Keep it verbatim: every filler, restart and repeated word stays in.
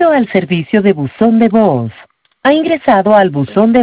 Bienvenido al servicio de buzón de voz. Ha ingresado al buzón de